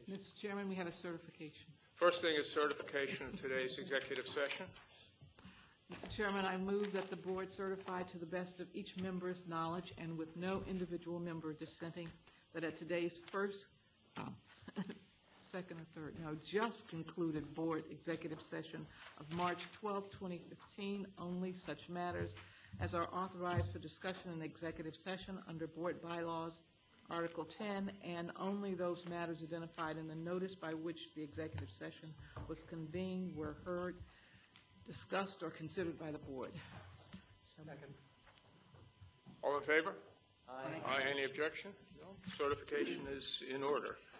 Mr. Chairman, we have a certification. First thing is certification of today's executive session. Mr. Chairman, I move that the board certify to the best of each member's knowledge and with no individual member dissenting that at today's just concluded board executive session of March 12, 2015, only such matters as are authorized for discussion in executive session under board bylaws, Article 10, and only those matters identified in the notice by which the executive session was convened were heard, discussed, or considered by the board. Second. All in favor? Aye. Aye. Any objection? No. Certification is in order.